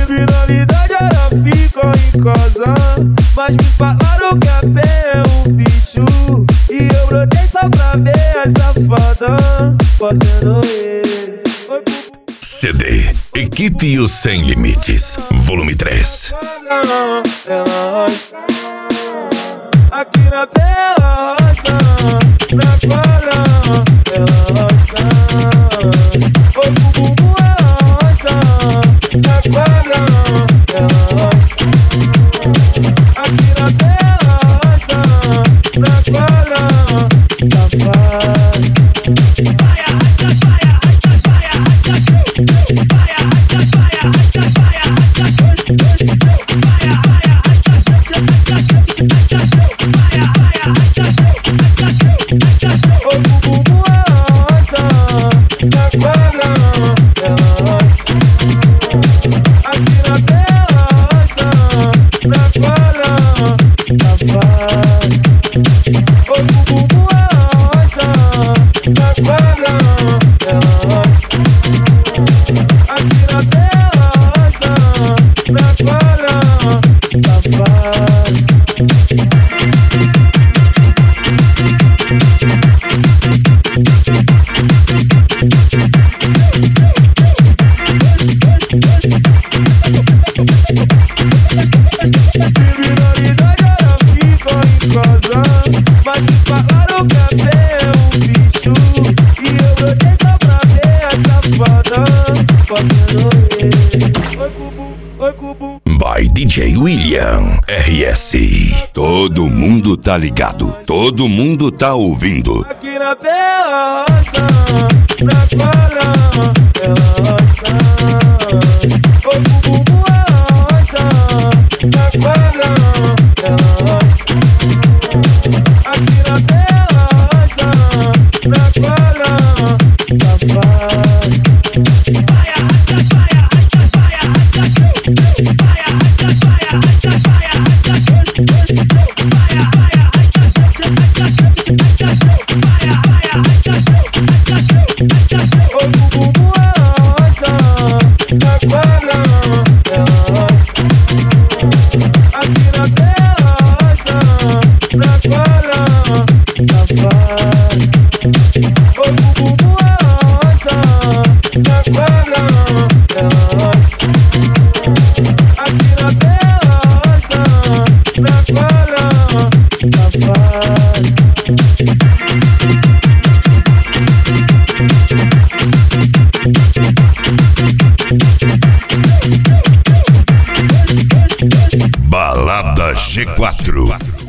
Criminalidade ela fica em casa, mas me falaram que a pé é um bicho. E eu brotei só pra ver a safada fazendo isso. CD Equipe Os Sem Limites, volume 3. Aqui na tela rosta, na quadra ela rosta. O bumbum ela rosta, na quadra ela rosta. Aqui na tela rosta, na quadra, safada. O bumbum ela rosta, na quadra ela rosta. Aqui na tela rosta, na quadra, safada. O bumbum ela rosta, na quadra ela rosta. Aqui na tela rosta, na quadra, safada. Criminalidade ela fica em casa, mas me falaram que a pé é um bicho. E eu brotei só pra ver a safada fazendo isso. Oi Cubu, oi Cubu. By DJ William RS. Todo mundo tá ligado, todo mundo tá ouvindo. Aqui na tela rosta, na quadra ela rosta. O bumbum ela rosta, na quadra ela rosta. Aqui na tela rosta, na quadra, safada. O bumbum ela rosta, na quadra ela rosta. Aqui na tela rosta, na quadra, safada. O bumbum ela rosta, na quadra ela rosta. Aqui na tela rosta, na quadra, safada. Balada G4.